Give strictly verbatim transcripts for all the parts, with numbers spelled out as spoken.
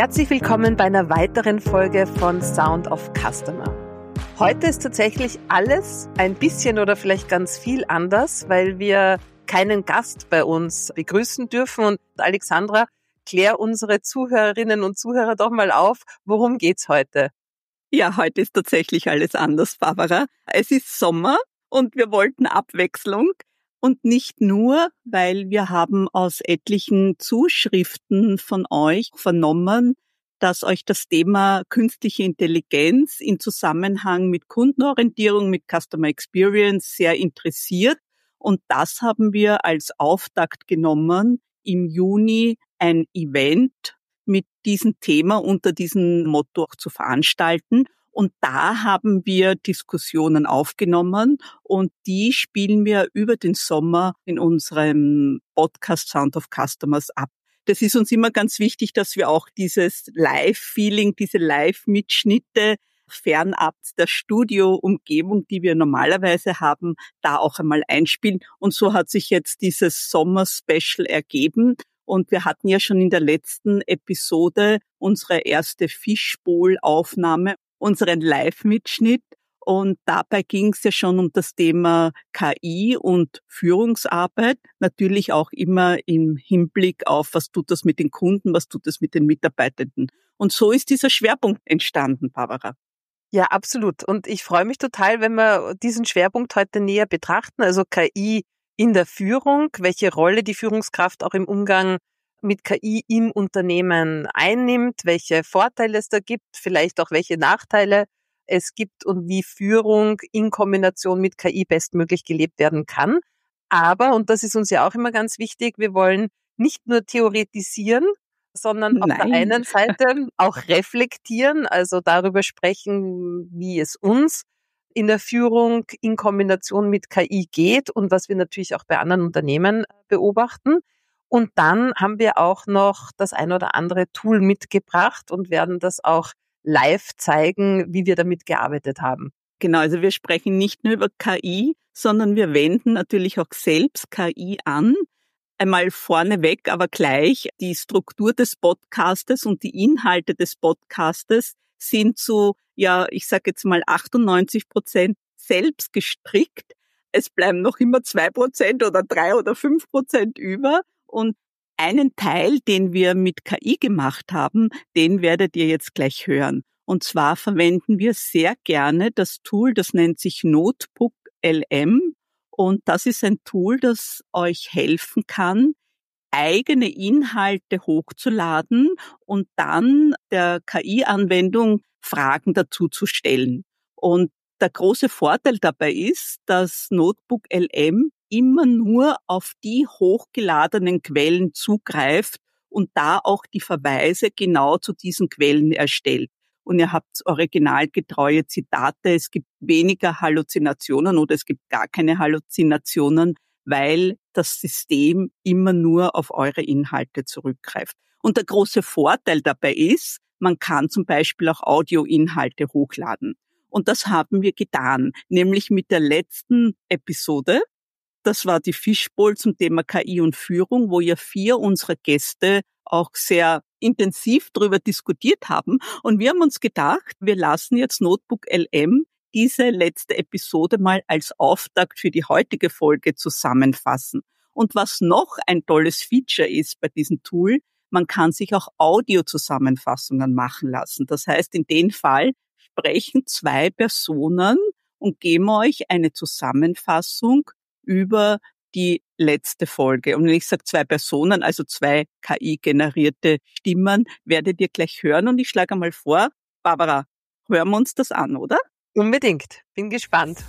Herzlich willkommen bei einer weiteren Folge von Sound of Customer. Heute ist tatsächlich alles ein bisschen oder vielleicht ganz viel anders, weil wir keinen Gast bei uns begrüßen dürfen. Und Alexandra, klär unsere Zuhörerinnen und Zuhörer doch mal auf, worum geht's heute? Ja, heute ist tatsächlich alles anders, Barbara. Es ist Sommer und wir wollten Abwechslung. Und nicht nur, weil wir haben aus etlichen Zuschriften von euch vernommen, dass euch das Thema künstliche Intelligenz in Zusammenhang mit Kundenorientierung, mit Customer Experience sehr interessiert. Und das haben wir als Auftakt genommen, im Juni ein Event mit diesem Thema unter diesem Motto auch zu veranstalten. Und da haben wir Diskussionen aufgenommen und die spielen wir über den Sommer in unserem Podcast Sound of Customers ab. Das ist uns immer ganz wichtig, dass wir auch dieses Live-Feeling, diese Live-Mitschnitte fernab der Studio-Umgebung, die wir normalerweise haben, da auch einmal einspielen. Und so hat sich jetzt dieses Sommer-Special ergeben. Und wir hatten ja schon in der letzten Episode unsere erste Fishbowl-Aufnahme, unseren Live-Mitschnitt. Und dabei ging es ja schon um das Thema K I und Führungsarbeit. Natürlich auch immer im Hinblick auf, was tut das mit den Kunden, was tut das mit den Mitarbeitenden. Und so ist dieser Schwerpunkt entstanden, Barbara. Ja, absolut. Und ich freue mich total, wenn wir diesen Schwerpunkt heute näher betrachten. Also K I in der Führung, welche Rolle die Führungskraft auch im Umgang mit K I im Unternehmen einnimmt, welche Vorteile es da gibt, vielleicht auch welche Nachteile es gibt und wie Führung in Kombination mit K I bestmöglich gelebt werden kann. Aber, und das ist uns ja auch immer ganz wichtig, wir wollen nicht nur theoretisieren, sondern Nein. auf der einen Seite auch reflektieren, also darüber sprechen, wie es uns in der Führung in Kombination mit K I geht und was wir natürlich auch bei anderen Unternehmen beobachten. Und dann haben wir auch noch das ein oder andere Tool mitgebracht und werden das auch live zeigen, wie wir damit gearbeitet haben. Genau, also wir sprechen nicht nur über K I, sondern wir wenden natürlich auch selbst K I an. Einmal vorneweg, aber gleich, die Struktur des Podcastes und die Inhalte des Podcastes sind zu, ja, ich sage jetzt mal achtundneunzig Prozent selbst gestrickt. Es bleiben noch immer zwei Prozent oder drei oder fünf Prozent über. Und einen Teil, den wir mit K I gemacht haben, den werdet ihr jetzt gleich hören. Und zwar verwenden wir sehr gerne das Tool, das nennt sich Notebook L M. Und das ist ein Tool, das euch helfen kann, eigene Inhalte hochzuladen und dann der K I-Anwendung Fragen dazu zu stellen. Und der große Vorteil dabei ist, dass Notebook L M immer nur auf die hochgeladenen Quellen zugreift und da auch die Verweise genau zu diesen Quellen erstellt. Und ihr habt originalgetreue Zitate, es gibt weniger Halluzinationen oder es gibt gar keine Halluzinationen, weil das System immer nur auf eure Inhalte zurückgreift. Und der große Vorteil dabei ist, man kann zum Beispiel auch Audioinhalte hochladen. Und das haben wir getan, nämlich mit der letzten Episode. Das war die Fishbowl zum Thema K I und Führung, wo ja vier unserer Gäste auch sehr intensiv darüber diskutiert haben. Und wir haben uns gedacht, wir lassen jetzt Notebook L M diese letzte Episode mal als Auftakt für die heutige Folge zusammenfassen. Und was noch ein tolles Feature ist bei diesem Tool, man kann sich auch Audio-Zusammenfassungen machen lassen. Das heißt, in dem Fall sprechen zwei Personen und geben euch eine Zusammenfassung über die letzte Folge. Und wenn ich sage zwei Personen, also zwei K I-generierte Stimmen, werdet ihr gleich hören. Und ich schlage mal vor, Barbara, hören wir uns das an, oder? Unbedingt. Bin gespannt.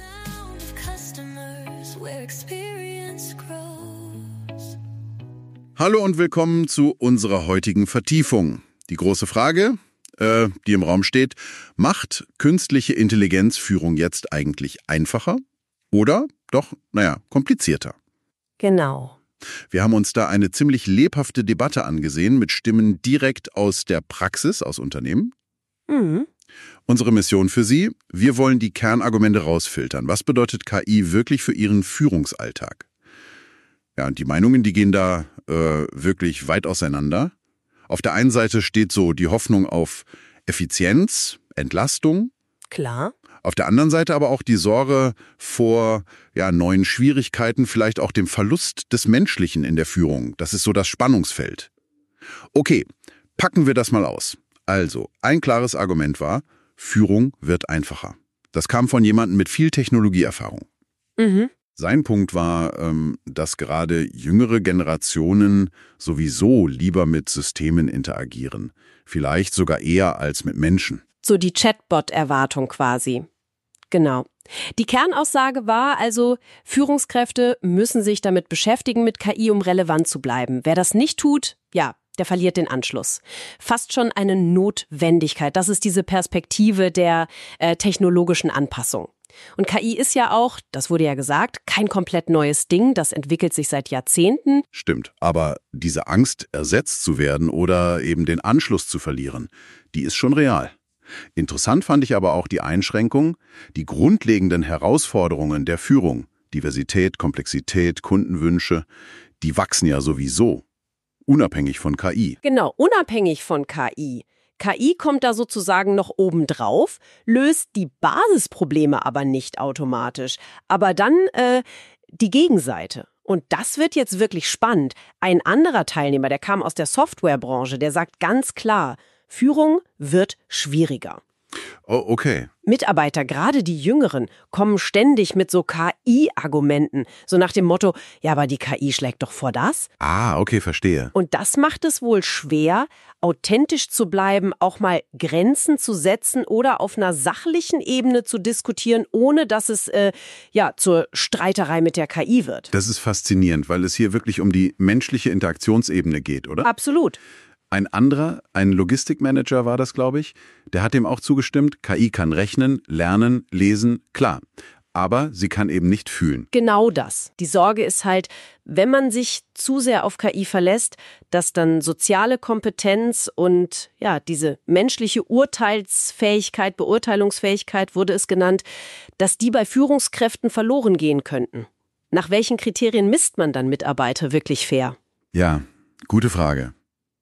Hallo und willkommen zu unserer heutigen Vertiefung. Die große Frage, äh, die im Raum steht, macht künstliche Intelligenz Führung jetzt eigentlich einfacher oder doch, naja, komplizierter? Genau. Wir haben uns da eine ziemlich lebhafte Debatte angesehen mit Stimmen direkt aus der Praxis, aus Unternehmen. Mhm. Unsere Mission für Sie, wir wollen die Kernargumente rausfiltern. Was bedeutet K I wirklich für Ihren Führungsalltag? Ja, und die Meinungen, die gehen da äh, wirklich weit auseinander. Auf der einen Seite steht so die Hoffnung auf Effizienz, Entlastung. Klar. Auf der anderen Seite aber auch die Sorge vor ja, neuen Schwierigkeiten, vielleicht auch dem Verlust des Menschlichen in der Führung. Das ist so das Spannungsfeld. Okay, packen wir das mal aus. Also, ein klares Argument war, Führung wird einfacher. Das kam von jemandem mit viel Technologieerfahrung. Mhm. Sein Punkt war, ähm, dass gerade jüngere Generationen sowieso lieber mit Systemen interagieren. Vielleicht sogar eher als mit Menschen. So die Chatbot-Erwartung quasi. Genau. Die Kernaussage war also, Führungskräfte müssen sich damit beschäftigen, mit K I, um relevant zu bleiben. Wer das nicht tut, ja, der verliert den Anschluss. Fast schon eine Notwendigkeit. Das ist diese Perspektive der äh, technologischen Anpassung. Und K I ist ja auch, das wurde ja gesagt, kein komplett neues Ding. Das entwickelt sich seit Jahrzehnten. Stimmt, aber diese Angst, ersetzt zu werden oder eben den Anschluss zu verlieren, die ist schon real. Interessant fand ich aber auch die Einschränkung, die grundlegenden Herausforderungen der Führung, Diversität, Komplexität, Kundenwünsche, die wachsen ja sowieso, unabhängig von K I. Genau, unabhängig von K I. K I kommt da sozusagen noch obendrauf, löst die Basisprobleme aber nicht automatisch. Aber dann äh, die Gegenseite. Und das wird jetzt wirklich spannend. Ein anderer Teilnehmer, der kam aus der Softwarebranche, der sagt ganz klar, Führung wird schwieriger. Oh, okay. Mitarbeiter, gerade die Jüngeren, kommen ständig mit so K I-Argumenten. So nach dem Motto, ja, aber die K I schlägt doch vor das. Ah, okay, verstehe. Und das macht es wohl schwer, authentisch zu bleiben, auch mal Grenzen zu setzen oder auf einer sachlichen Ebene zu diskutieren, ohne dass es äh, ja zur Streiterei mit der K I wird. Das ist faszinierend, weil es hier wirklich um die menschliche Interaktionsebene geht, oder? Absolut. Ein anderer, ein Logistikmanager war das, glaube ich, der hat dem auch zugestimmt, K I kann rechnen, lernen, lesen, klar. Aber sie kann eben nicht fühlen. Genau das. Die Sorge ist halt, wenn man sich zu sehr auf K I verlässt, dass dann soziale Kompetenz und ja, diese menschliche Urteilsfähigkeit, Beurteilungsfähigkeit wurde es genannt, dass die bei Führungskräften verloren gehen könnten. Nach welchen Kriterien misst man dann Mitarbeiter wirklich fair? Ja, gute Frage.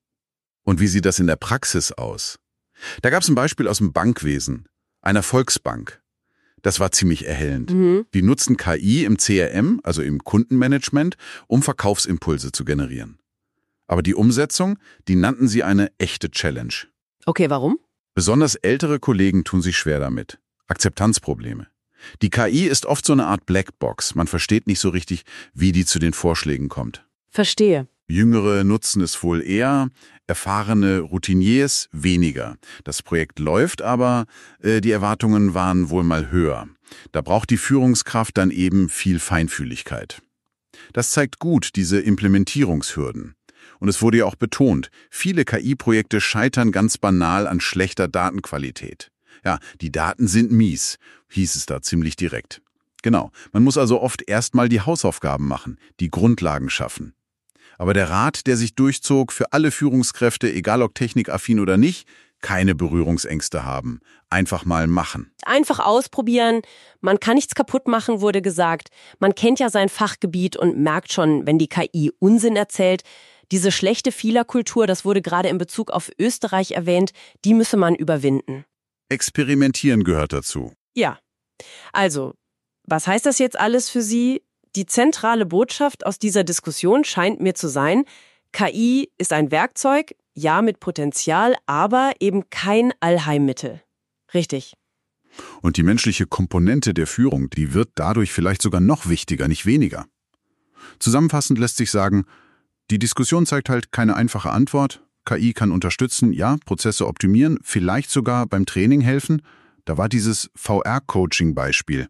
Und wie sieht das in der Praxis aus? Da gab es ein Beispiel aus dem Bankwesen, einer Volksbank. Das war ziemlich erhellend. Mhm. Die nutzten K I im C R M, also im Kundenmanagement, um Verkaufsimpulse zu generieren. Aber die Umsetzung, die nannten sie eine echte Challenge. Okay, warum? Besonders ältere Kollegen tun sich schwer damit. Akzeptanzprobleme. Die K I ist oft so eine Art Blackbox. Man versteht nicht so richtig, wie die zu den Vorschlägen kommt. Verstehe. Jüngere nutzen es wohl eher, erfahrene Routiniers weniger. Das Projekt läuft, aber äh, die Erwartungen waren wohl mal höher. Da braucht die Führungskraft dann eben viel Feinfühligkeit. Das zeigt gut diese Implementierungshürden. Und es wurde ja auch betont, viele K I-Projekte scheitern ganz banal an schlechter Datenqualität. Ja, die Daten sind mies, hieß es da ziemlich direkt. Genau, man muss also oft erstmal die Hausaufgaben machen, die Grundlagen schaffen. Aber der Rat, der sich durchzog, für alle Führungskräfte, egal ob technikaffin oder nicht, keine Berührungsängste haben. Einfach mal machen. Einfach ausprobieren. Man kann nichts kaputt machen, wurde gesagt. Man kennt ja sein Fachgebiet und merkt schon, wenn die K I Unsinn erzählt. Diese schlechte Fehlerkultur, das wurde gerade in Bezug auf Österreich erwähnt, die müsse man überwinden. Experimentieren gehört dazu. Ja. Also, was heißt das jetzt alles für Sie? Die zentrale Botschaft aus dieser Diskussion scheint mir zu sein, K I ist ein Werkzeug, ja mit Potenzial, aber eben kein Allheilmittel. Richtig. Und die menschliche Komponente der Führung, die wird dadurch vielleicht sogar noch wichtiger, nicht weniger. Zusammenfassend lässt sich sagen, die Diskussion zeigt halt keine einfache Antwort. K I kann unterstützen, ja, Prozesse optimieren, vielleicht sogar beim Training helfen. Da war dieses V R-Coaching-Beispiel.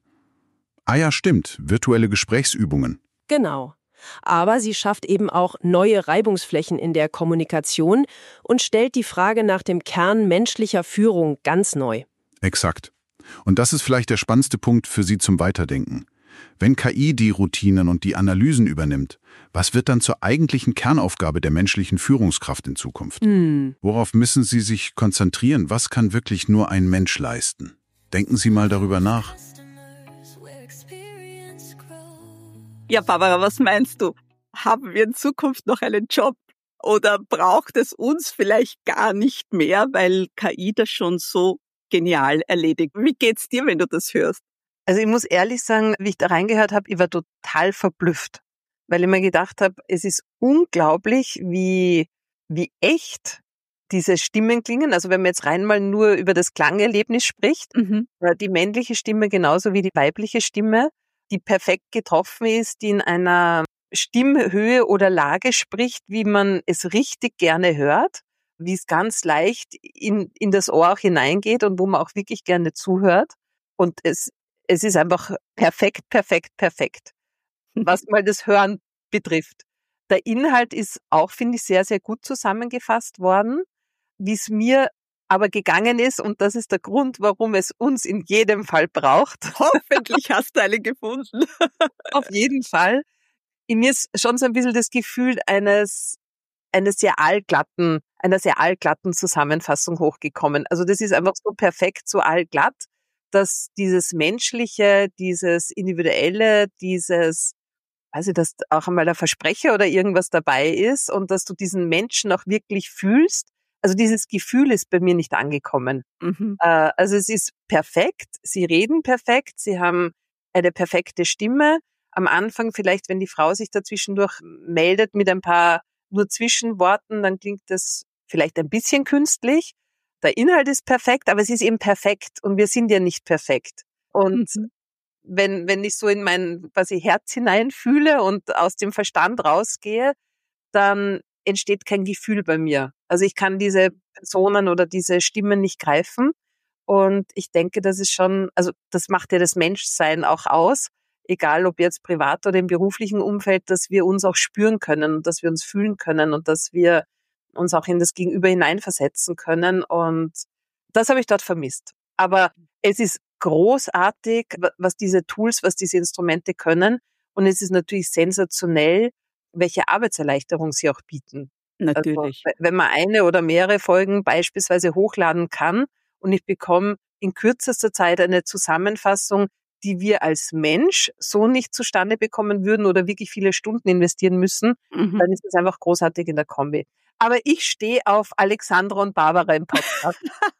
Ah ja, stimmt, virtuelle Gesprächsübungen. Genau. Aber sie schafft eben auch neue Reibungsflächen in der Kommunikation und stellt die Frage nach dem Kern menschlicher Führung ganz neu. Exakt. Und das ist vielleicht der spannendste Punkt für Sie zum Weiterdenken. Wenn K I die Routinen und die Analysen übernimmt, was wird dann zur eigentlichen Kernaufgabe der menschlichen Führungskraft in Zukunft? Hm. Worauf müssen Sie sich konzentrieren? Was kann wirklich nur ein Mensch leisten? Denken Sie mal darüber nach. Ja, Barbara, was meinst du? Haben wir in Zukunft noch einen Job? Oder braucht es uns vielleicht gar nicht mehr, weil K I das schon so genial erledigt? Wie geht's dir, wenn du das hörst? Also ich muss ehrlich sagen, wie ich da reingehört habe, ich war total verblüfft, weil ich mir gedacht habe, es ist unglaublich, wie, wie echt diese Stimmen klingen. Also wenn man jetzt rein mal nur über das Klangerlebnis spricht, Mhm. die männliche Stimme genauso wie die weibliche Stimme, die perfekt getroffen ist, die in einer Stimmhöhe oder Lage spricht, wie man es richtig gerne hört, wie es ganz leicht in, in das Ohr auch hineingeht und wo man auch wirklich gerne zuhört. Und es, es ist einfach perfekt, perfekt, perfekt, was mal das Hören betrifft. Der Inhalt ist auch, finde ich, sehr, sehr gut zusammengefasst worden, wie es mir aber gegangen ist. Und das ist der Grund, warum es uns in jedem Fall braucht. Hoffentlich hast du eine gefunden. Auf jeden Fall. In mir ist schon so ein bisschen das Gefühl eines, eines sehr allglatten, einer sehr allglatten Zusammenfassung hochgekommen. Also das ist einfach so perfekt, so allglatt, dass dieses Menschliche, dieses Individuelle, dieses, weiß ich, dass auch einmal der Versprecher oder irgendwas dabei ist und dass du diesen Menschen auch wirklich fühlst. Also dieses Gefühl ist bei mir nicht angekommen. Mhm. Äh, also es ist perfekt, sie reden perfekt, sie haben eine perfekte Stimme. Am Anfang vielleicht, wenn die Frau sich dazwischendurch meldet mit ein paar nur Zwischenworten, dann klingt das vielleicht ein bisschen künstlich. Der Inhalt ist perfekt, aber es ist eben perfekt und wir sind ja nicht perfekt. Und Mhm. wenn, wenn ich so in mein quasi Herz hineinfühle und aus dem Verstand rausgehe, dann entsteht kein Gefühl bei mir. Also ich kann diese Personen oder diese Stimmen nicht greifen. Und ich denke, das ist schon, also das macht ja das Menschsein auch aus, egal ob jetzt privat oder im beruflichen Umfeld, dass wir uns auch spüren können und dass wir uns fühlen können und dass wir uns auch in das Gegenüber hineinversetzen können. Und das habe ich dort vermisst. Aber es ist großartig, was diese Tools, was diese Instrumente können. Und es ist natürlich sensationell, welche Arbeitserleichterung sie auch bieten. Also, Natürlich. wenn man eine oder mehrere Folgen beispielsweise hochladen kann und ich bekomme in kürzester Zeit eine Zusammenfassung, die wir als Mensch so nicht zustande bekommen würden oder wirklich viele Stunden investieren müssen, Mhm. dann ist es einfach großartig in der Kombi. Aber ich stehe auf Alexandra und Barbara im Podcast.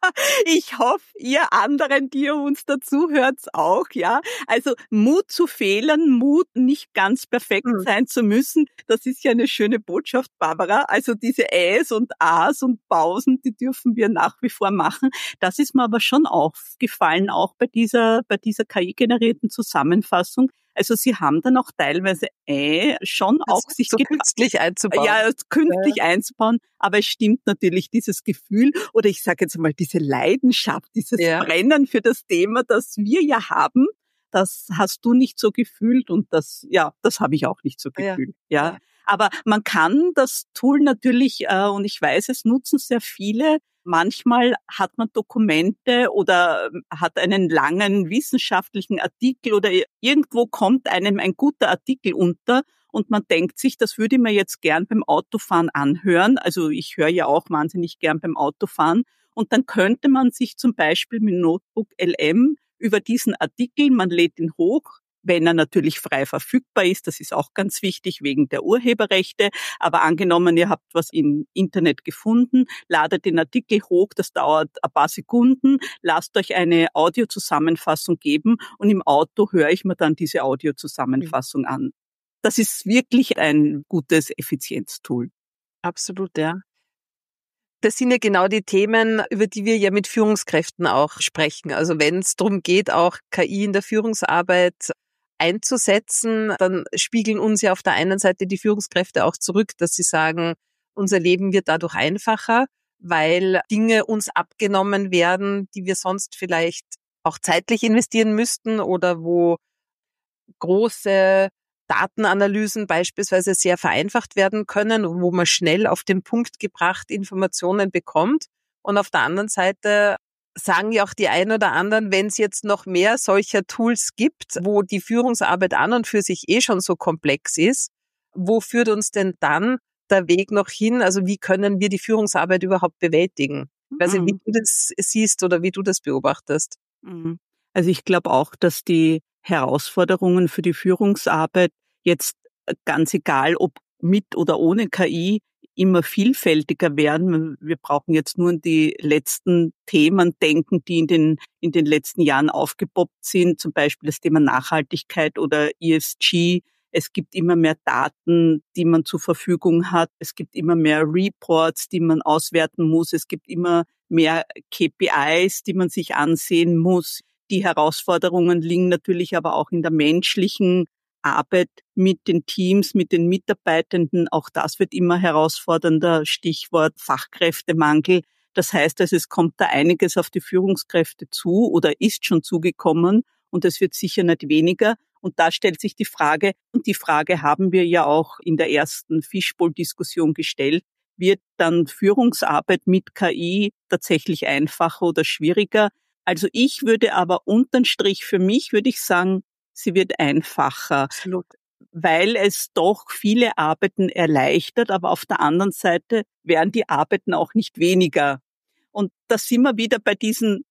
Ich hoffe, ihr anderen, die ihr uns dazu hört, auch, ja. Also Mut zu Fehlern, Mut, nicht ganz perfekt Hm. sein zu müssen, das ist ja eine schöne Botschaft, Barbara. Also diese Äs und As und Pausen, die dürfen wir nach wie vor machen. Das ist mir aber schon aufgefallen, auch bei dieser, bei dieser K I-generierten Zusammenfassung. Also sie haben dann auch teilweise äh, schon auch sich so getra- künstlich einzubauen. ja, künstlich ja. einzubauen, aber es stimmt natürlich, dieses Gefühl oder ich sage jetzt mal diese Leidenschaft, dieses Ja. Brennen für das Thema, das wir ja haben, das hast du nicht so gefühlt und das, ja, das habe ich auch nicht so Ja. gefühlt. Ja. Ja. Aber man kann das Tool natürlich, äh, und ich weiß, es nutzen sehr viele. Manchmal hat man Dokumente oder hat einen langen wissenschaftlichen Artikel oder irgendwo kommt einem ein guter Artikel unter und man denkt sich, das würde ich mir jetzt gern beim Autofahren anhören. Also ich höre ja auch wahnsinnig gern beim Autofahren. Und dann könnte man sich zum Beispiel mit Notebook L M über diesen Artikel, man lädt ihn hoch, wenn er natürlich frei verfügbar ist, das ist auch ganz wichtig wegen der Urheberrechte, aber angenommen, ihr habt was im Internet gefunden, ladet den Artikel hoch, das dauert ein paar Sekunden, lasst euch eine Audiozusammenfassung geben und im Auto höre ich mir dann diese Audiozusammenfassung an. Das ist wirklich ein gutes Effizienztool. Absolut, ja. Das sind ja genau die Themen, über die wir ja mit Führungskräften auch sprechen. Also wenn es darum geht, auch K I in der Führungsarbeit einzusetzen, dann spiegeln uns ja auf der einen Seite die Führungskräfte auch zurück, dass sie sagen, unser Leben wird dadurch einfacher, weil Dinge uns abgenommen werden, die wir sonst vielleicht auch zeitlich investieren müssten oder wo große Datenanalysen beispielsweise sehr vereinfacht werden können, wo man schnell auf den Punkt gebracht Informationen bekommt. Und auf der anderen Seite sagen ja auch die ein oder anderen, wenn es jetzt noch mehr solcher Tools gibt, wo die Führungsarbeit an und für sich eh schon so komplex ist, wo führt uns denn dann der Weg noch hin? Also wie können wir die Führungsarbeit überhaupt bewältigen? Ich weiß nicht, wie du das siehst oder wie du das beobachtest. Also ich glaube auch, dass die Herausforderungen für die Führungsarbeit jetzt ganz egal, ob mit oder ohne K I, immer vielfältiger werden. Wir brauchen jetzt nur an die letzten Themen denken, die in den, in den letzten Jahren aufgepoppt sind, zum Beispiel das Thema Nachhaltigkeit oder E S G. Es gibt immer mehr Daten, die man zur Verfügung hat. Es gibt immer mehr Reports, die man auswerten muss. Es gibt immer mehr K P Is, die man sich ansehen muss. Die Herausforderungen liegen natürlich aber auch in der menschlichen Arbeit mit den Teams, mit den Mitarbeitenden. Auch das wird immer herausfordernder. Stichwort Fachkräftemangel. Das heißt also, es kommt da einiges auf die Führungskräfte zu oder ist schon zugekommen und es wird sicher nicht weniger. Und da stellt sich die Frage, und die Frage haben wir ja auch in der ersten Fishbowl-Diskussion gestellt, wird dann Führungsarbeit mit K I tatsächlich einfacher oder schwieriger? Also ich würde aber unterm Strich für mich, würde ich sagen, sie wird einfacher. Absolut. Weil es doch viele Arbeiten erleichtert, aber auf der anderen Seite werden die Arbeiten auch nicht weniger. Und da sind wir wieder bei diesem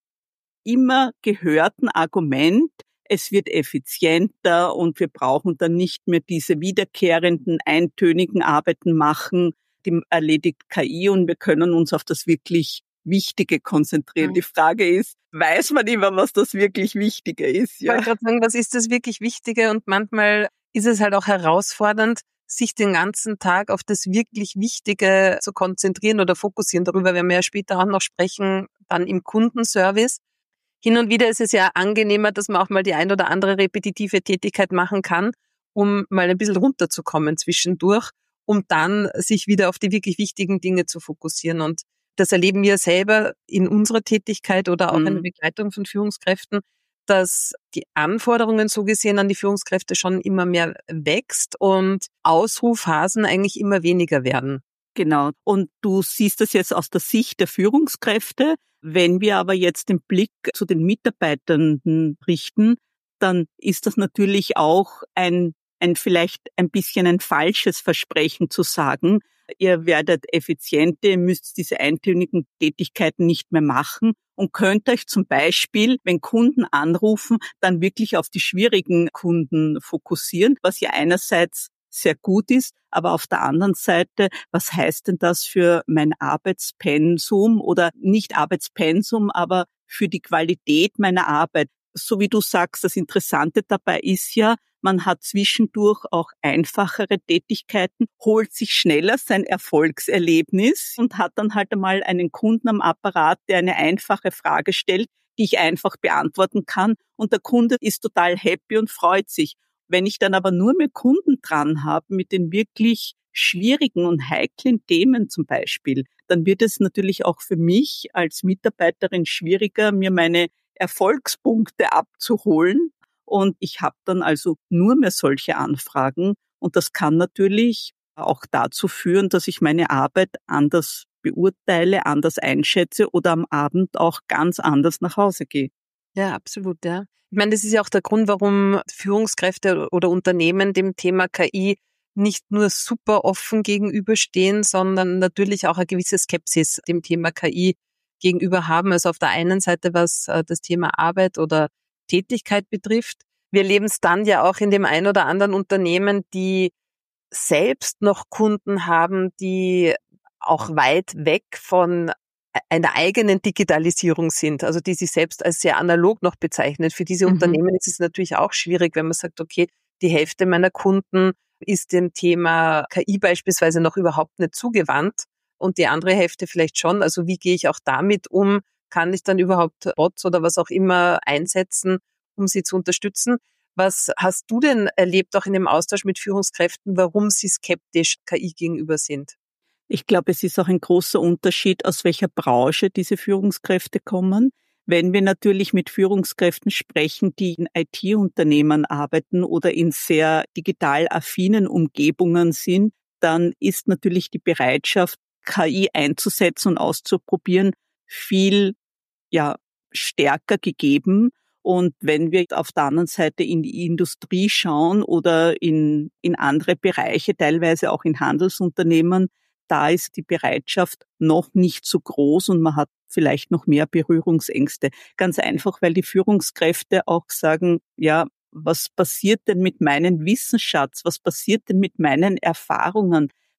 immer gehörten Argument, es wird effizienter und wir brauchen dann nicht mehr diese wiederkehrenden, eintönigen Arbeiten machen, die erledigt K I und wir können uns auf das wirklich Wichtige konzentrieren. Mhm. Die Frage ist, weiß man immer, was das wirklich Wichtige ist? Ja. Ich wollte gerade sagen, was ist das wirklich Wichtige? Und manchmal ist es halt auch herausfordernd, sich den ganzen Tag auf das wirklich Wichtige zu konzentrieren oder fokussieren. Darüber werden wir ja später auch noch sprechen, dann im Kundenservice. Hin und wieder ist es ja angenehmer, dass man auch mal die ein oder andere repetitive Tätigkeit machen kann, um mal ein bisschen runterzukommen zwischendurch, um dann sich wieder auf die wirklich wichtigen Dinge zu fokussieren. Und das erleben wir selber in unserer Tätigkeit oder auch Mhm. in der Begleitung von Führungskräften, dass die Anforderungen so gesehen an die Führungskräfte schon immer mehr wächst und Ausruhphasen eigentlich immer weniger werden. Genau. Und du siehst das jetzt aus der Sicht der Führungskräfte. Wenn wir aber jetzt den Blick zu den Mitarbeitenden richten, dann ist das natürlich auch ein, ein vielleicht ein bisschen ein falsches Versprechen zu sagen, ihr werdet effizienter, ihr müsst diese eintönigen Tätigkeiten nicht mehr machen und könnt euch zum Beispiel, wenn Kunden anrufen, dann wirklich auf die schwierigen Kunden fokussieren, was ja einerseits sehr gut ist, aber auf der anderen Seite, was heißt denn das für mein Arbeitspensum oder nicht Arbeitspensum, aber für die Qualität meiner Arbeit? So wie du sagst, das Interessante dabei ist ja, man hat zwischendurch auch einfachere Tätigkeiten, holt sich schneller sein Erfolgserlebnis und hat dann halt einmal einen Kunden am Apparat, der eine einfache Frage stellt, die ich einfach beantworten kann und der Kunde ist total happy und freut sich. Wenn ich dann aber nur mehr Kunden dran habe mit den wirklich schwierigen und heiklen Themen zum Beispiel, dann wird es natürlich auch für mich als Mitarbeiterin schwieriger, mir meine Erfolgspunkte abzuholen. Und ich habe dann also nur mehr solche Anfragen. Und das kann natürlich auch dazu führen, dass ich meine Arbeit anders beurteile, anders einschätze oder am Abend auch ganz anders nach Hause gehe. Ja, absolut, ja. Ich meine, das ist ja auch der Grund, warum Führungskräfte oder Unternehmen dem Thema K I nicht nur super offen gegenüberstehen, sondern natürlich auch eine gewisse Skepsis dem Thema K I gegenüber haben. Also auf der einen Seite, was das Thema Arbeit oder Tätigkeit betrifft. Wir leben es dann ja auch in dem ein oder anderen Unternehmen, die selbst noch Kunden haben, die auch weit weg von einer eigenen Digitalisierung sind, also die sich selbst als sehr analog noch bezeichnen. Für diese Mhm. Unternehmen ist es natürlich auch schwierig, wenn man sagt, okay, die Hälfte meiner Kunden ist dem Thema K I beispielsweise noch überhaupt nicht zugewandt und die andere Hälfte vielleicht schon. Also wie gehe ich auch damit um? Kann ich dann überhaupt Bots oder was auch immer einsetzen, um sie zu unterstützen? Was hast du denn erlebt, auch in dem Austausch mit Führungskräften, warum sie skeptisch K I gegenüber sind? Ich glaube, es ist auch ein großer Unterschied, aus welcher Branche diese Führungskräfte kommen. Wenn wir natürlich mit Führungskräften sprechen, die in I T-Unternehmen arbeiten oder in sehr digital affinen Umgebungen sind, dann ist natürlich die Bereitschaft, K I einzusetzen und auszuprobieren, viel ja, stärker gegeben. Und wenn wir auf der anderen Seite in die Industrie schauen oder in, in andere Bereiche, teilweise auch in Handelsunternehmen, da ist die Bereitschaft noch nicht so groß und man hat vielleicht noch mehr Berührungsängste. Ganz einfach, weil die Führungskräfte auch sagen, ja, was passiert denn mit meinem Wissensschatz? Was passiert denn mit meinen Erfahrungen?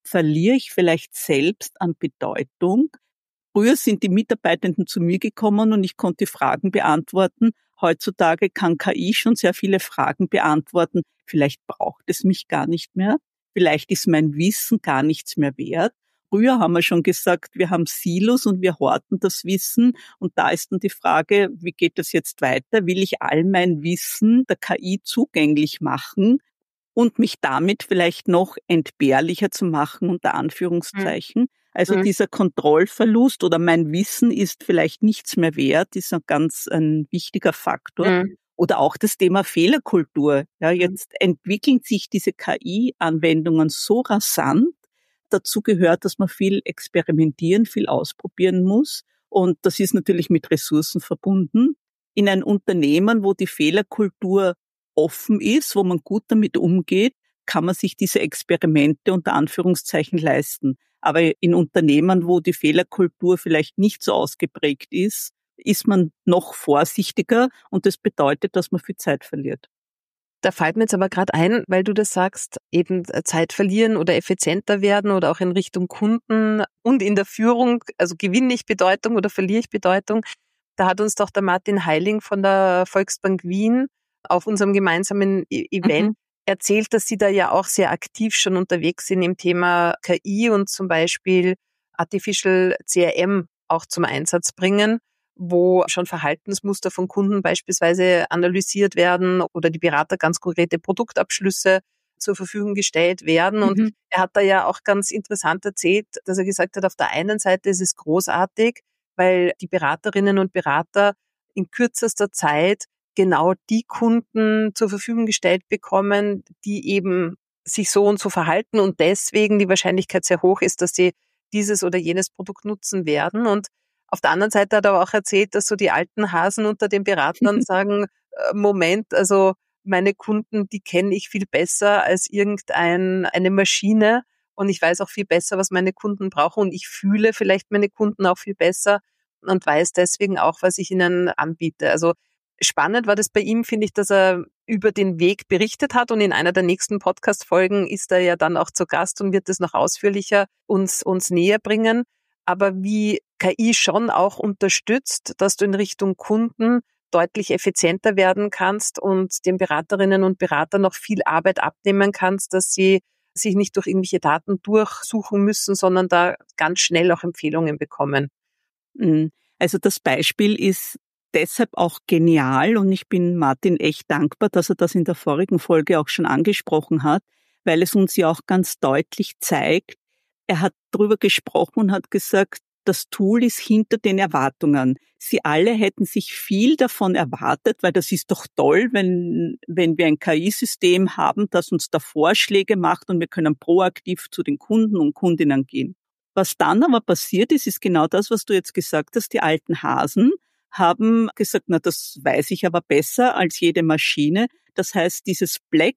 verliere ich vielleicht selbst an Bedeutung? Früher sind die Mitarbeitenden zu mir gekommen und ich konnte Fragen beantworten. Heutzutage kann K I schon sehr viele Fragen beantworten. Vielleicht braucht es mich gar nicht mehr. Vielleicht ist mein Wissen gar nichts mehr wert. Früher haben wir schon gesagt, wir haben Silos und wir horten das Wissen. Und da ist dann die Frage, wie geht das jetzt weiter? Will ich all mein Wissen der K I zugänglich machen und mich damit vielleicht noch entbehrlicher zu machen, unter Anführungszeichen? Also Mhm. dieser Kontrollverlust oder mein Wissen ist vielleicht nichts mehr wert, ist ein ganz ein wichtiger Faktor. Mhm. Oder auch das Thema Fehlerkultur. Ja, jetzt entwickeln sich diese K I-Anwendungen so rasant. Dazu gehört, dass man viel experimentieren, viel ausprobieren muss. Und das ist natürlich mit Ressourcen verbunden. In einem Unternehmen, wo die Fehlerkultur offen ist, wo man gut damit umgeht, kann man sich diese Experimente unter Anführungszeichen leisten. Aber in Unternehmen, wo die Fehlerkultur vielleicht nicht so ausgeprägt ist, ist man noch vorsichtiger und das bedeutet, dass man viel Zeit verliert. Da fällt mir jetzt aber gerade ein, weil du das sagst, eben Zeit verlieren oder effizienter werden oder auch in Richtung Kunden und in der Führung, also gewinne ich Bedeutung oder verliere ich Bedeutung. Da hat uns doch der Martin Heiling von der Volksbank Wien auf unserem gemeinsamen E- Event Mhm. erzählt, dass sie da ja auch sehr aktiv schon unterwegs sind im Thema K I und zum Beispiel Artificial C R M auch zum Einsatz bringen, wo schon Verhaltensmuster von Kunden beispielsweise analysiert werden oder die Berater ganz konkrete Produktabschlüsse zur Verfügung gestellt werden. Und Mhm. er hat da ja auch ganz interessant erzählt, dass er gesagt hat, auf der einen Seite ist es großartig, weil die Beraterinnen und Berater in kürzester Zeit genau die Kunden zur Verfügung gestellt bekommen, die eben sich so und so verhalten und deswegen die Wahrscheinlichkeit sehr hoch ist, dass sie dieses oder jenes Produkt nutzen werden. Und auf der anderen Seite hat er aber auch erzählt, dass so die alten Hasen unter den Beratern sagen, äh, Moment, also meine Kunden, die kenne ich viel besser als irgendein eine Maschine und ich weiß auch viel besser, was meine Kunden brauchen und ich fühle vielleicht meine Kunden auch viel besser und weiß deswegen auch, was ich ihnen anbiete. Also spannend war das bei ihm, finde ich, dass er über den Weg berichtet hat und in einer der nächsten Podcast-Folgen ist er ja dann auch zu Gast und wird das noch ausführlicher uns, uns näher bringen. Aber wie K I schon auch unterstützt, dass du in Richtung Kunden deutlich effizienter werden kannst und den Beraterinnen und Beratern noch viel Arbeit abnehmen kannst, dass sie sich nicht durch irgendwelche Daten durchsuchen müssen, sondern da ganz schnell auch Empfehlungen bekommen. Mhm. Also das Beispiel ist deshalb auch genial und ich bin Martin echt dankbar, dass er das in der vorigen Folge auch schon angesprochen hat, weil es uns ja auch ganz deutlich zeigt, er hat darüber gesprochen und hat gesagt, das Tool ist hinter den Erwartungen. Sie alle hätten sich viel davon erwartet, weil das ist doch toll, wenn, wenn wir ein K I-System haben, das uns da Vorschläge macht und wir können proaktiv zu den Kunden und Kundinnen gehen. Was dann aber passiert ist, ist genau das, was du jetzt gesagt hast. Die alten Hasen haben gesagt, na, das weiß ich aber besser als jede Maschine. Das heißt, dieses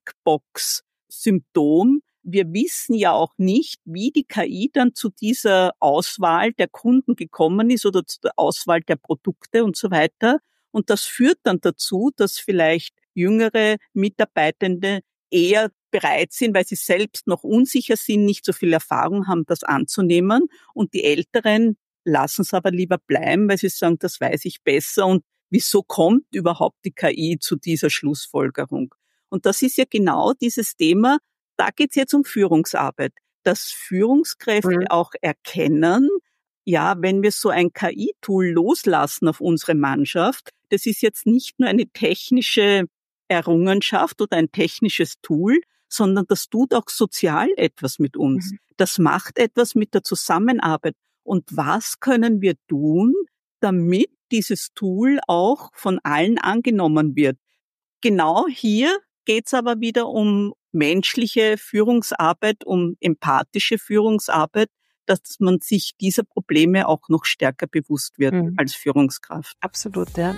Blackbox-Symptom, wir wissen ja auch nicht, wie die K I dann zu dieser Auswahl der Kunden gekommen ist oder zu der Auswahl der Produkte und so weiter. Und das führt dann dazu, dass vielleicht jüngere Mitarbeitende eher bereit sind, weil sie selbst noch unsicher sind, nicht so viel Erfahrung haben, das anzunehmen. Und die Älteren lassen es aber lieber bleiben, weil sie sagen, das weiß ich besser. Und wieso kommt überhaupt die K I zu dieser Schlussfolgerung? Und das ist ja genau dieses Thema, da geht es jetzt um Führungsarbeit, dass Führungskräfte Mhm. auch erkennen, ja, wenn wir so ein K I-Tool loslassen auf unsere Mannschaft, das ist jetzt nicht nur eine technische Errungenschaft oder ein technisches Tool, sondern das tut auch sozial etwas mit uns. Mhm. Das macht etwas mit der Zusammenarbeit. Und was können wir tun, damit dieses Tool auch von allen angenommen wird? Genau hier geht es aber wieder um menschliche Führungsarbeit, um empathische Führungsarbeit, dass man sich dieser Probleme auch noch stärker bewusst wird Mhm. als Führungskraft. Absolut, ja.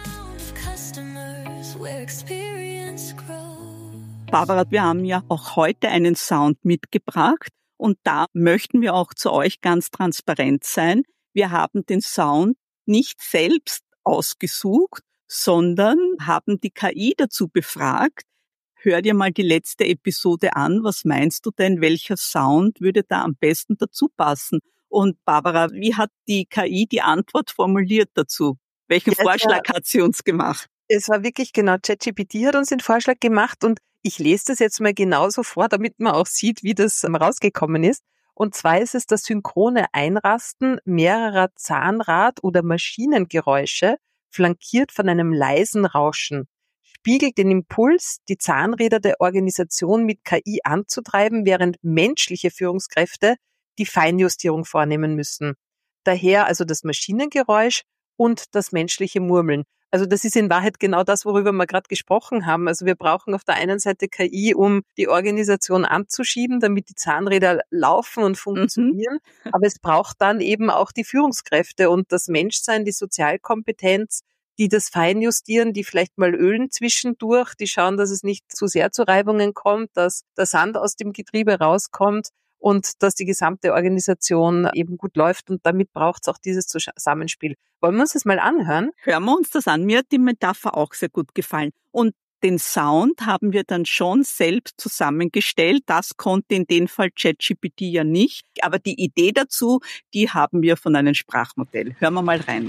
Barbara, wir haben ja auch heute einen Sound mitgebracht und da möchten wir auch zu euch ganz transparent sein. Wir haben den Sound nicht selbst ausgesucht, sondern haben die K I dazu befragt, hör dir mal die letzte Episode an. Was meinst du denn, welcher Sound würde da am besten dazu passen? Und Barbara, wie hat die K I die Antwort formuliert dazu? Welchen ja, Vorschlag hat sie uns gemacht? Es war wirklich genau, ChatGPT hat uns den Vorschlag gemacht und ich lese das jetzt mal genauso vor, damit man auch sieht, wie das rausgekommen ist. Und zwar ist es das synchrone Einrasten mehrerer Zahnrad- oder Maschinengeräusche, flankiert von einem leisen Rauschen. Spiegelt den Impuls, die Zahnräder der Organisation mit K I anzutreiben, während menschliche Führungskräfte die Feinjustierung vornehmen müssen. Daher also das Maschinengeräusch und das menschliche Murmeln. Also das ist in Wahrheit genau das, worüber wir gerade gesprochen haben. Also wir brauchen auf der einen Seite K I, um die Organisation anzuschieben, damit die Zahnräder laufen und funktionieren. Mhm. Aber es braucht dann eben auch die Führungskräfte und das Menschsein, die Sozialkompetenz, die das Feinjustieren, die vielleicht mal ölen zwischendurch, die schauen, dass es nicht zu sehr zu Reibungen kommt, dass der Sand aus dem Getriebe rauskommt und dass die gesamte Organisation eben gut läuft. Und damit braucht es auch dieses Zusammenspiel. Wollen wir uns das mal anhören? Hören wir uns das an. Mir hat die Metapher auch sehr gut gefallen. Und den Sound haben wir dann schon selbst zusammengestellt. Das konnte in dem Fall ChatGPT ja nicht. Aber die Idee dazu, die haben wir von einem Sprachmodell. Hören wir mal rein.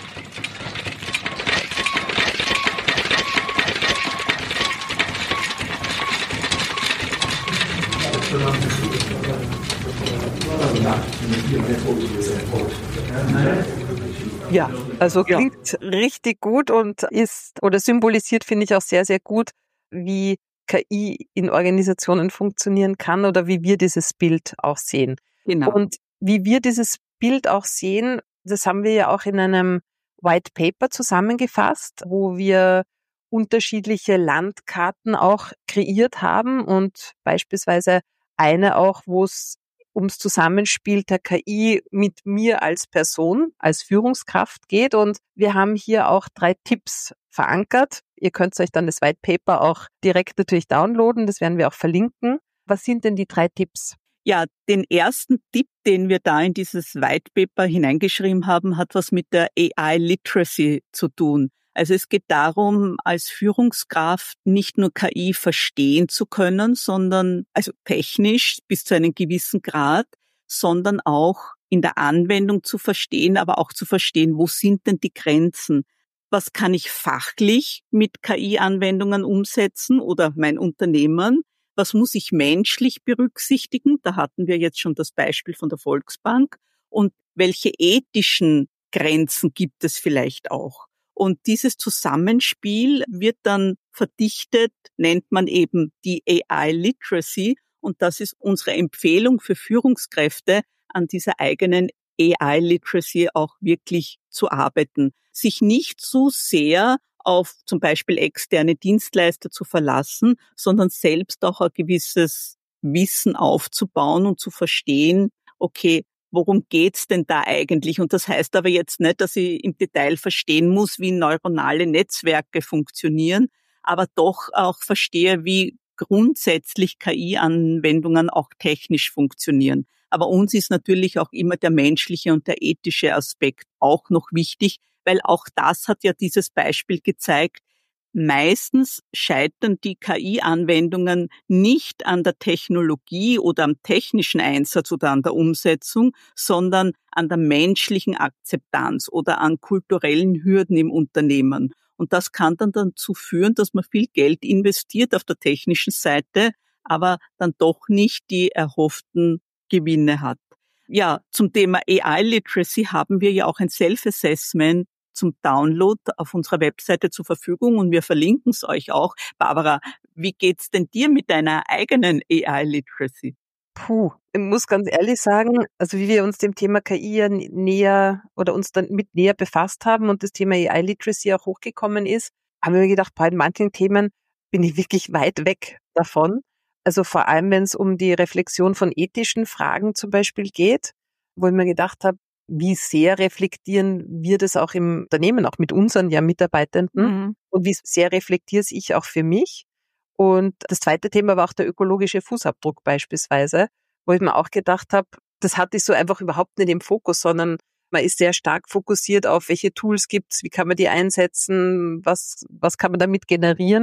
Ja, also klingt ja richtig gut und ist oder symbolisiert, finde ich, auch sehr, sehr gut, wie K I in Organisationen funktionieren kann oder wie wir dieses Bild auch sehen. Genau. Und wie wir dieses Bild auch sehen, das haben wir ja auch in einem White Paper zusammengefasst, wo wir unterschiedliche Landkarten auch kreiert haben und beispielsweise eine auch, wo es ums Zusammenspiel der K I mit mir als Person, als Führungskraft geht. Und wir haben hier auch drei Tipps verankert. Ihr könnt euch dann das White Paper auch direkt natürlich downloaden. Das werden wir auch verlinken. Was sind denn die drei Tipps? Ja, den ersten Tipp, den wir da in dieses White Paper hineingeschrieben haben, hat was mit der A I Literacy zu tun. Also es geht darum, als Führungskraft nicht nur K I verstehen zu können, sondern, also technisch bis zu einem gewissen Grad, sondern auch in der Anwendung zu verstehen, aber auch zu verstehen, wo sind denn die Grenzen? Was kann ich fachlich mit K I-Anwendungen umsetzen oder mein Unternehmen? Was muss ich menschlich berücksichtigen? Da hatten wir jetzt schon das Beispiel von der Volksbank. Und welche ethischen Grenzen gibt es vielleicht auch? Und dieses Zusammenspiel wird dann verdichtet, nennt man eben die A I Literacy. Und das ist unsere Empfehlung für Führungskräfte, an dieser eigenen A I Literacy auch wirklich zu arbeiten. Sich nicht so sehr auf zum Beispiel externe Dienstleister zu verlassen, sondern selbst auch ein gewisses Wissen aufzubauen und zu verstehen, okay, worum geht's denn da eigentlich? Und das heißt aber jetzt nicht, dass ich im Detail verstehen muss, wie neuronale Netzwerke funktionieren, aber doch auch verstehe, wie grundsätzlich K I-Anwendungen auch technisch funktionieren. Aber uns ist natürlich auch immer der menschliche und der ethische Aspekt auch noch wichtig, weil auch das hat ja dieses Beispiel gezeigt. Meistens scheitern die K I-Anwendungen nicht an der Technologie oder am technischen Einsatz oder an der Umsetzung, sondern an der menschlichen Akzeptanz oder an kulturellen Hürden im Unternehmen. Und das kann dann dazu führen, dass man viel Geld investiert auf der technischen Seite, aber dann doch nicht die erhofften Gewinne hat. Ja, zum Thema A I Literacy haben wir ja auch ein Self-Assessment zum Download auf unserer Webseite zur Verfügung und wir verlinken es euch auch. Barbara, wie geht's denn dir mit deiner eigenen A I Literacy? Puh, ich muss ganz ehrlich sagen, also wie wir uns dem Thema K I ja näher oder uns dann mit näher befasst haben und das Thema A I Literacy auch hochgekommen ist, haben wir mir gedacht, bei manchen Themen bin ich wirklich weit weg davon. Also vor allem, wenn es um die Reflexion von ethischen Fragen zum Beispiel geht, wo ich mir gedacht habe, wie sehr reflektieren wir das auch im Unternehmen, auch mit unseren ja Mitarbeitenden mhm. und wie sehr reflektiere ich auch für mich. Und das zweite Thema war auch der ökologische Fußabdruck beispielsweise, wo ich mir auch gedacht habe, das hatte ich so einfach überhaupt nicht im Fokus, sondern man ist sehr stark fokussiert auf, welche Tools gibt's, wie kann man die einsetzen, was, was kann man damit generieren.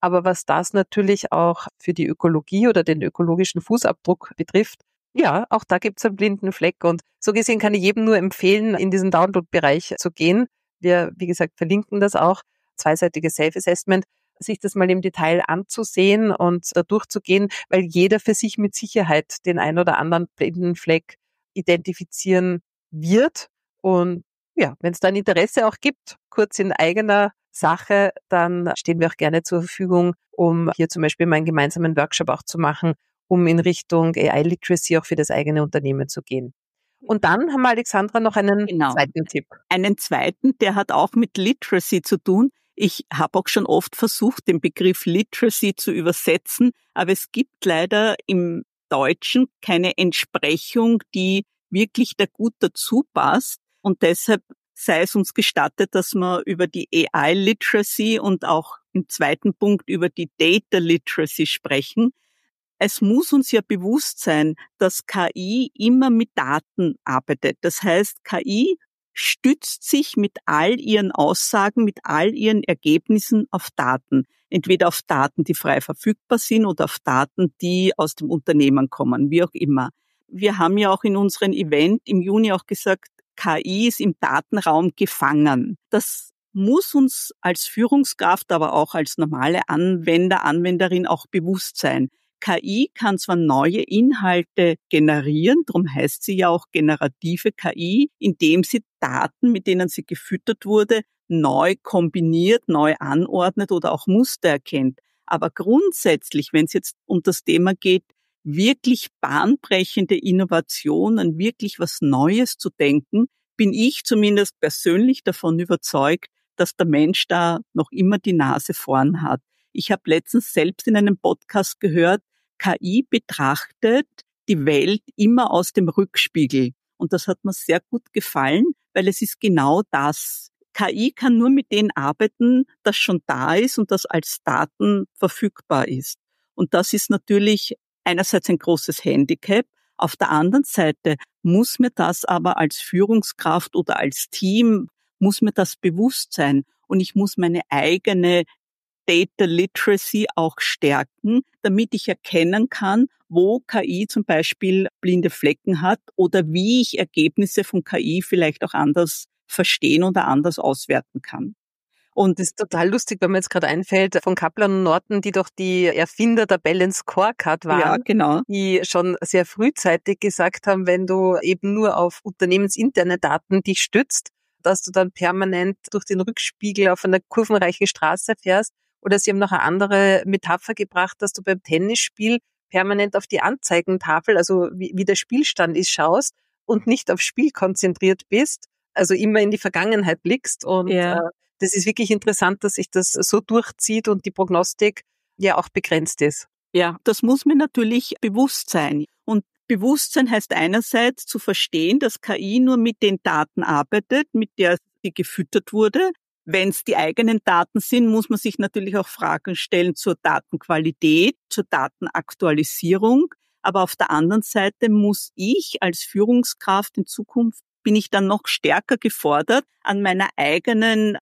Aber was das natürlich auch für die Ökologie oder den ökologischen Fußabdruck betrifft, ja, auch da gibt's einen blinden Fleck. Und so gesehen kann ich jedem nur empfehlen, in diesen Download-Bereich zu gehen. Wir, wie gesagt, verlinken das auch, zweiseitiges Self-Assessment, sich das mal im Detail anzusehen und da durchzugehen, weil jeder für sich mit Sicherheit den ein oder anderen blinden Fleck identifizieren wird. Und ja, wenn es da ein Interesse auch gibt, kurz in eigener Sache, dann stehen wir auch gerne zur Verfügung, um hier zum Beispiel mal einen gemeinsamen Workshop auch zu machen, um in Richtung A I-Literacy auch für das eigene Unternehmen zu gehen. Und dann haben wir, Alexandra, noch einen Genau. zweiten Tipp. Einen zweiten, der hat auch mit Literacy zu tun. Ich habe auch schon oft versucht, den Begriff Literacy zu übersetzen, aber es gibt leider im Deutschen keine Entsprechung, die wirklich da gut dazu passt. Und deshalb sei es uns gestattet, dass wir über die A I-Literacy und auch im zweiten Punkt über die Data Literacy sprechen. Es muss uns ja bewusst sein, dass K I immer mit Daten arbeitet. Das heißt, K I stützt sich mit all ihren Aussagen, mit all ihren Ergebnissen auf Daten. Entweder auf Daten, die frei verfügbar sind oder auf Daten, die aus dem Unternehmen kommen, wie auch immer. Wir haben ja auch in unserem Event im Juni auch gesagt, K I ist im Datenraum gefangen. Das muss uns als Führungskraft, aber auch als normale Anwender, Anwenderin auch bewusst sein. K I kann zwar neue Inhalte generieren, darum heißt sie ja auch generative K I, indem sie Daten, mit denen sie gefüttert wurde, neu kombiniert, neu anordnet oder auch Muster erkennt. Aber grundsätzlich, wenn es jetzt um das Thema geht, wirklich bahnbrechende Innovationen, wirklich was Neues zu denken, bin ich zumindest persönlich davon überzeugt, dass der Mensch da noch immer die Nase vorn hat. Ich habe letztens selbst in einem Podcast gehört, K I betrachtet die Welt immer aus dem Rückspiegel. Und das hat mir sehr gut gefallen, weil es ist genau das. K I kann nur mit dem arbeiten, das schon da ist und das als Daten verfügbar ist. Und das ist natürlich einerseits ein großes Handicap. Auf der anderen Seite muss mir das aber als Führungskraft oder als Team, muss mir das bewusst sein. Und ich muss meine eigene Data Literacy auch stärken, damit ich erkennen kann, wo K I zum Beispiel blinde Flecken hat oder wie ich Ergebnisse von K I vielleicht auch anders verstehen oder anders auswerten kann. Und das ist total lustig, wenn mir jetzt gerade einfällt, von Kaplan und Norton, die doch die Erfinder der Balance Scorecard waren, ja, genau. Die schon sehr frühzeitig gesagt haben, wenn du eben nur auf unternehmensinterne Daten dich stützt, dass du dann permanent durch den Rückspiegel auf einer kurvenreichen Straße fährst. Oder sie haben noch eine andere Metapher gebracht, dass du beim Tennisspiel permanent auf die Anzeigentafel, also wie, wie der Spielstand ist, schaust und nicht aufs Spiel konzentriert bist, also immer in die Vergangenheit blickst. Und ja. äh, das ist wirklich interessant, dass sich das so durchzieht und die Prognostik ja auch begrenzt ist. Ja, das muss mir natürlich bewusst sein. Und Bewusstsein heißt einerseits zu verstehen, dass K I nur mit den Daten arbeitet, mit der sie gefüttert wurde. Wenn es die eigenen Daten sind, muss man sich natürlich auch Fragen stellen zur Datenqualität, zur Datenaktualisierung. Aber auf der anderen Seite muss ich als Führungskraft in Zukunft, bin ich dann noch stärker gefordert, an meiner eigenen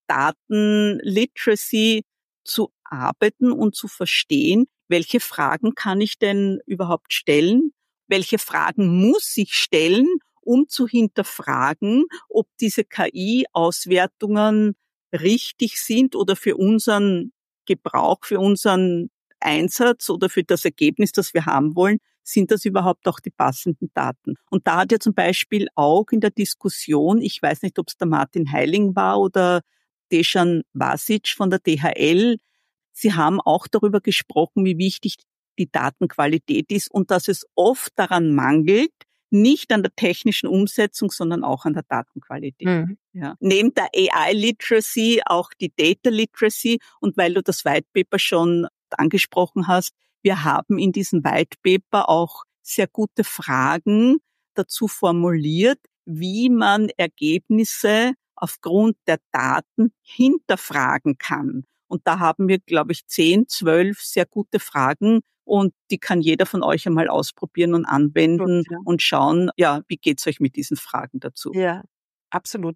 Datenliteracy zu arbeiten und zu verstehen, welche Fragen kann ich denn überhaupt stellen? Welche Fragen muss ich stellen, um zu hinterfragen, ob diese K I-Auswertungen richtig sind oder für unseren Gebrauch, für unseren Einsatz oder für das Ergebnis, das wir haben wollen, sind das überhaupt auch die passenden Daten? Und da hat ja zum Beispiel auch in der Diskussion, ich weiß nicht, ob es der Martin Heiling war oder Dejan Vasic von der D H L, sie haben auch darüber gesprochen, wie wichtig die Datenqualität ist und dass es oft daran mangelt, nicht an der technischen Umsetzung, sondern auch an der Datenqualität. Mhm. Ja. Neben der A I-Literacy auch die Data Literacy. Und weil du das White Paper schon angesprochen hast, wir haben in diesem White Paper auch sehr gute Fragen dazu formuliert, wie man Ergebnisse aufgrund der Daten hinterfragen kann. Und da haben wir, glaube ich, zehn, zwölf sehr gute Fragen. Und die kann jeder von euch einmal ausprobieren und anwenden. Gut, ja. Und schauen, ja, wie geht's euch mit diesen Fragen dazu? Ja, absolut.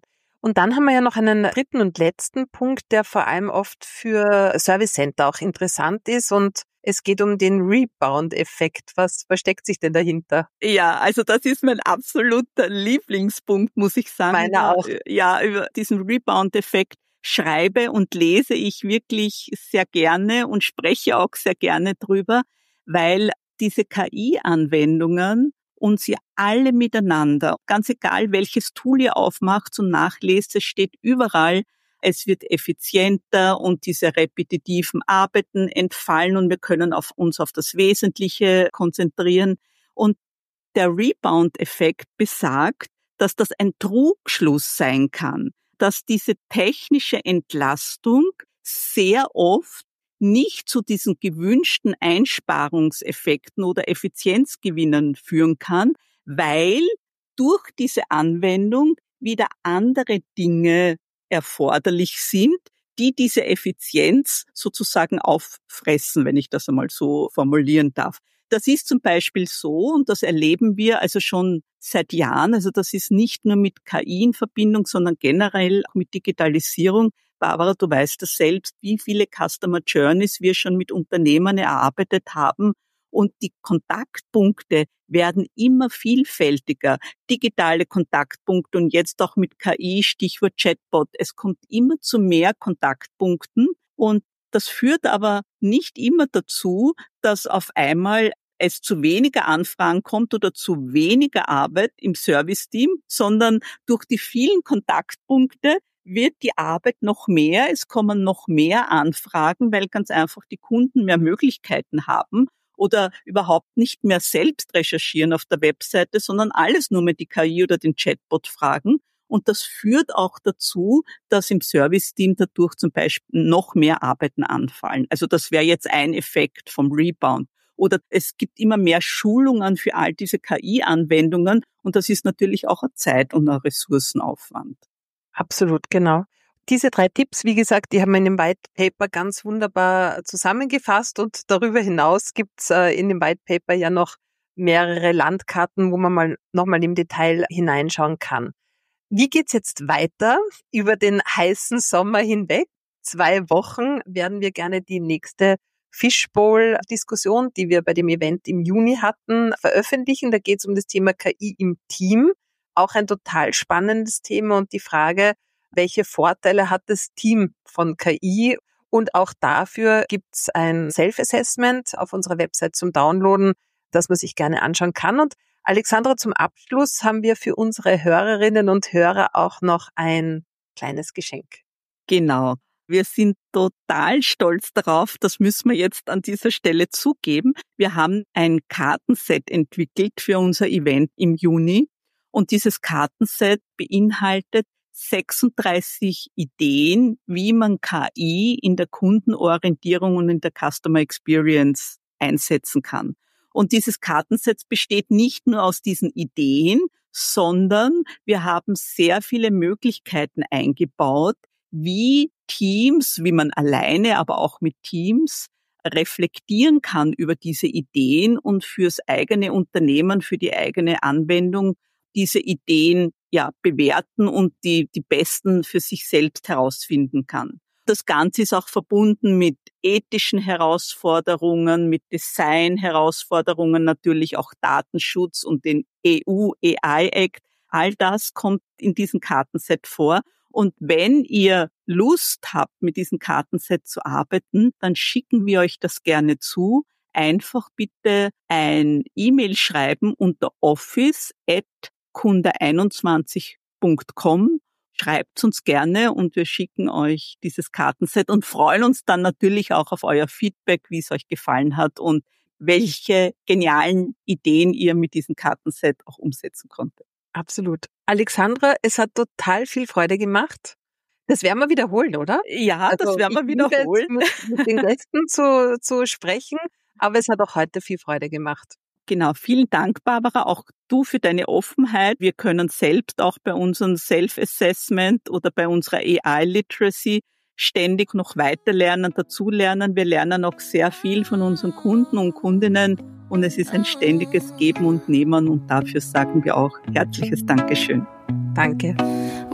Und dann haben wir ja noch einen dritten und letzten Punkt, der vor allem oft für Service Center auch interessant ist, und es geht um den Rebound-Effekt. Was versteckt sich denn dahinter? Ja, also das ist mein absoluter Lieblingspunkt, muss ich sagen. Meiner auch. Ja, über diesen Rebound-Effekt schreibe und lese ich wirklich sehr gerne und spreche auch sehr gerne drüber, weil diese K I-Anwendungen uns ja alle miteinander, ganz egal welches Tool ihr aufmacht und nachlest, es steht überall, es wird effizienter und diese repetitiven Arbeiten entfallen und wir können auf uns auf das Wesentliche konzentrieren. Und der Rebound-Effekt besagt, dass das ein Trugschluss sein kann, dass diese technische Entlastung sehr oft nicht zu diesen gewünschten Einsparungseffekten oder Effizienzgewinnen führen kann, weil durch diese Anwendung wieder andere Dinge erforderlich sind, die diese Effizienz sozusagen auffressen, wenn ich das einmal so formulieren darf. Das ist zum Beispiel so, und das erleben wir also schon seit Jahren, also das ist nicht nur mit K I in Verbindung, sondern generell auch mit Digitalisierung. Barbara, du weißt das selbst, wie viele Customer Journeys wir schon mit Unternehmen erarbeitet haben, und die Kontaktpunkte werden immer vielfältiger. Digitale Kontaktpunkte und jetzt auch mit K I, Stichwort Chatbot. Es kommt immer zu mehr Kontaktpunkten, und das führt aber nicht immer dazu, dass auf einmal es zu weniger Anfragen kommt oder zu weniger Arbeit im Serviceteam, sondern durch die vielen Kontaktpunkte wird die Arbeit noch mehr, es kommen noch mehr Anfragen, weil ganz einfach die Kunden mehr Möglichkeiten haben oder überhaupt nicht mehr selbst recherchieren auf der Webseite, sondern alles nur mit die K I oder den Chatbot fragen. Und das führt auch dazu, dass im Serviceteam dadurch zum Beispiel noch mehr Arbeiten anfallen. Also das wäre jetzt ein Effekt vom Rebound. Oder es gibt immer mehr Schulungen für all diese K I-Anwendungen, und das ist natürlich auch ein Zeit- und ein Ressourcenaufwand. Absolut, genau. Diese drei Tipps, wie gesagt, die haben wir in dem White Paper ganz wunderbar zusammengefasst, und darüber hinaus gibt's äh, in dem White Paper ja noch mehrere Landkarten, wo man mal nochmal im Detail hineinschauen kann. Wie geht's jetzt weiter über den heißen Sommer hinweg? Zwei Wochen werden wir gerne die nächste Fishbowl-Diskussion, die wir bei dem Event im Juni hatten, veröffentlichen. Da geht's um das Thema K I im Team. Auch ein total spannendes Thema und die Frage, welche Vorteile hat das Team von K I? Und auch dafür gibt's ein Self-Assessment auf unserer Website zum Downloaden, das man sich gerne anschauen kann. Und Alexandra, zum Abschluss haben wir für unsere Hörerinnen und Hörer auch noch ein kleines Geschenk. Genau. Wir sind total stolz darauf, das müssen wir jetzt an dieser Stelle zugeben. Wir haben ein Kartenset entwickelt für unser Event im Juni. Und dieses Kartenset beinhaltet sechsunddreißig Ideen, wie man K I in der Kundenorientierung und in der Customer Experience einsetzen kann. Und dieses Kartenset besteht nicht nur aus diesen Ideen, sondern wir haben sehr viele Möglichkeiten eingebaut, wie Teams, wie man alleine, aber auch mit Teams reflektieren kann über diese Ideen und fürs eigene Unternehmen, für die eigene Anwendung diese Ideen ja bewerten und die die besten für sich selbst herausfinden kann. Das Ganze ist auch verbunden mit ethischen Herausforderungen, mit Design-Herausforderungen, natürlich auch Datenschutz und den E U-A I-Act. All das kommt in diesem Kartenset vor. Und wenn ihr Lust habt, mit diesem Kartenset zu arbeiten, dann schicken wir euch das gerne zu. Einfach bitte ein E-Mail schreiben unter office at kunde einundzwanzig punkt com. Schreibt uns gerne und wir schicken euch dieses Kartenset und freuen uns dann natürlich auch auf euer Feedback, wie es euch gefallen hat und welche genialen Ideen ihr mit diesem Kartenset auch umsetzen konntet. Absolut. Alexandra, es hat total viel Freude gemacht. Das werden wir wiederholen, oder? Ja, also das werden wir wiederholen. Mit, mit den Gästen zu, zu sprechen, aber es hat auch heute viel Freude gemacht. Genau, vielen Dank, Barbara, auch du für deine Offenheit. Wir können selbst auch bei unserem Self-Assessment oder bei unserer A I-Literacy ständig noch weiterlernen, dazulernen. Wir lernen auch sehr viel von unseren Kunden und Kundinnen und es ist ein ständiges Geben und Nehmen und dafür sagen wir auch herzliches Dankeschön. Danke.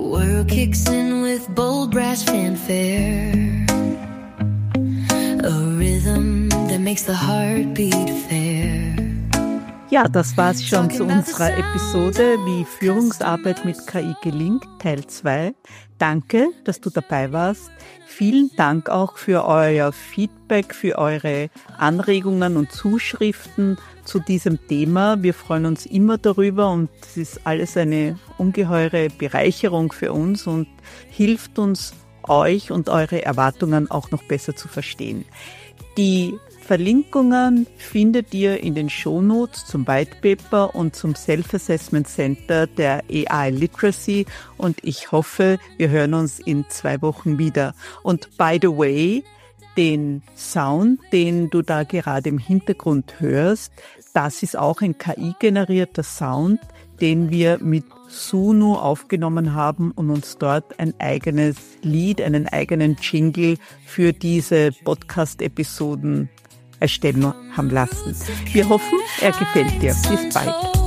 world kicks in with bold brass fanfare. A rhythm that makes the heart beat fair. Ja, das war's schon zu unserer Episode, wie Führungsarbeit mit K I gelingt, Teil zwei. Danke, dass du dabei warst. Vielen Dank auch für euer Feedback, für eure Anregungen und Zuschriften zu diesem Thema. Wir freuen uns immer darüber und es ist alles eine ungeheure Bereicherung für uns und hilft uns, euch und eure Erwartungen auch noch besser zu verstehen. Die Verlinkungen findet ihr in den Shownotes zum White Paper und zum Self-Assessment Center der A I Literacy und ich hoffe, wir hören uns in zwei Wochen wieder. Und by the way, den Sound, den du da gerade im Hintergrund hörst, das ist auch ein K I-generierter Sound, den wir mit Suno aufgenommen haben und uns dort ein eigenes Lied, einen eigenen Jingle für diese Podcast-Episoden erstellen haben lassen. Wir hoffen, er gefällt dir. Bis bald.